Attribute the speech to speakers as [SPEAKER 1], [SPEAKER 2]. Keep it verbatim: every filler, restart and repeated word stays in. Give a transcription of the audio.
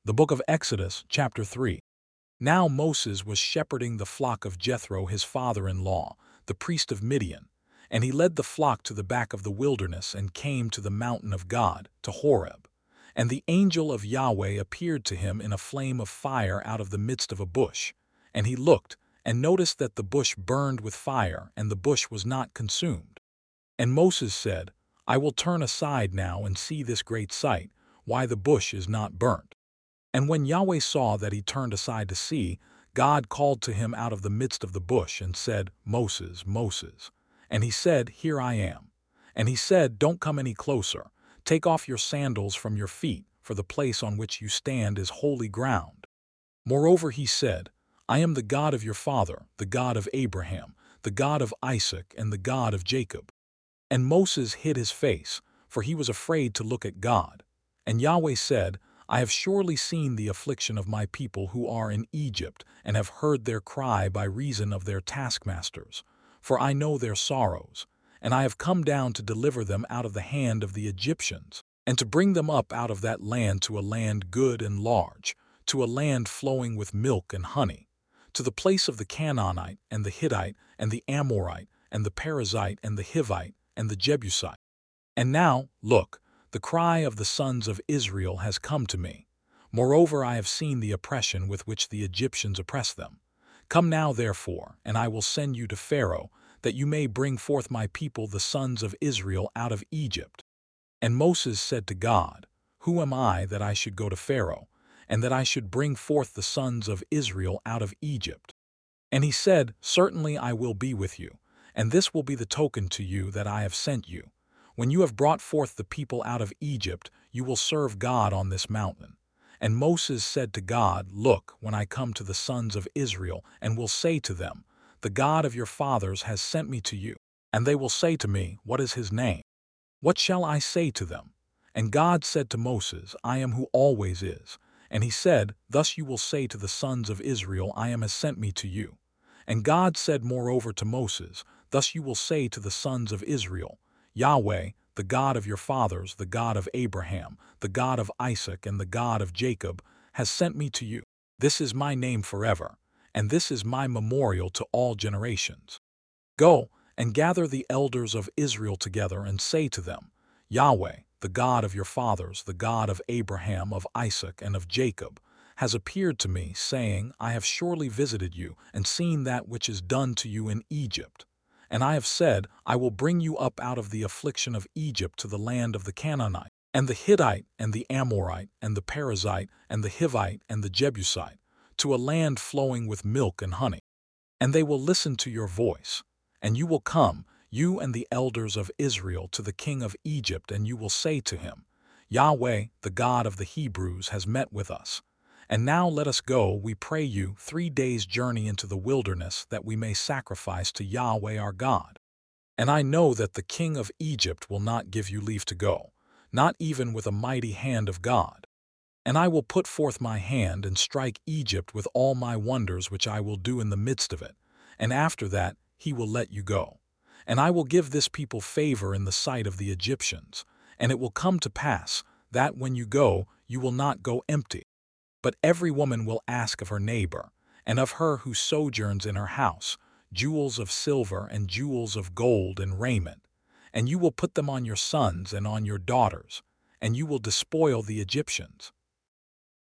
[SPEAKER 1] The book of Exodus, chapter three. Now Moses was shepherding the flock of Jethro his father-in-law, the priest of Midian, and he led the flock to the back of the wilderness and came to the mountain of God, to Horeb. And the angel of Yahweh appeared to him in a flame of fire out of the midst of a bush. And he looked, and noticed that the bush burned with fire, and the bush was not consumed. And Moses said, I will turn aside now and see this great sight, why the bush is not burnt. And when Yahweh saw that he turned aside to see, God called to him out of the midst of the bush and said, Moses, Moses. And he said, Here I am. And he said, Don't come any closer. Take off your sandals from your feet, for the place on which you stand is holy ground. Moreover he said, I am the God of your father, the God of Abraham, the God of Isaac, and the God of Jacob. And Moses hid his face, for he was afraid to look at God. And Yahweh said, I have surely seen the affliction of my people who are in Egypt, and have heard their cry by reason of their taskmasters. For I know their sorrows, and I have come down to deliver them out of the hand of the Egyptians, and to bring them up out of that land to a land good and large, to a land flowing with milk and honey, to the place of the Canaanite, and the Hittite, and the Amorite, and the Perizzite, and the Hivite, and the Jebusite. And now, look, the cry of the sons of Israel has come to me. Moreover, I have seen the oppression with which the Egyptians oppress them. Come now, therefore, and I will send you to Pharaoh, that you may bring forth my people the sons of Israel out of Egypt. And Moses said to God, Who am I that I should go to Pharaoh, and that I should bring forth the sons of Israel out of Egypt? And he said, Certainly I will be with you, and this will be the token to you that I have sent you. When you have brought forth the people out of Egypt, you will serve God on this mountain. And Moses said to God, Look, when I come to the sons of Israel, and will say to them, The God of your fathers has sent me to you. And they will say to me, What is his name? What shall I say to them? And God said to Moses, I am who always is. And he said, Thus you will say to the sons of Israel, I am has sent me to you. And God said moreover to Moses, Thus you will say to the sons of Israel, Yahweh, the God of your fathers, the God of Abraham, the God of Isaac, and the God of Jacob, has sent me to you. This is my name forever, and this is my memorial to all generations. Go, and gather the elders of Israel together, and say to them, Yahweh, the God of your fathers, the God of Abraham, of Isaac, and of Jacob, has appeared to me, saying, I have surely visited you, and seen that which is done to you in Egypt. And I have said, I will bring you up out of the affliction of Egypt to the land of the Canaanite, and the Hittite, and the Amorite, and the Perizzite, and the Hivite, and the Jebusite, to a land flowing with milk and honey. And they will listen to your voice. And you will come, you and the elders of Israel, to the king of Egypt, and you will say to him, Yahweh, the God of the Hebrews, has met with us. And now let us go, we pray you, three days' journey into the wilderness, that we may sacrifice to Yahweh our God. And I know that the king of Egypt will not give you leave to go, not even with a mighty hand of God. And I will put forth my hand and strike Egypt with all my wonders which I will do in the midst of it, and after that he will let you go. And I will give this people favor in the sight of the Egyptians, and it will come to pass that when you go, you will not go empty. But every woman will ask of her neighbor, and of her who sojourns in her house, jewels of silver and jewels of gold and raiment. And you will put them on your sons and on your daughters, and you will despoil the Egyptians.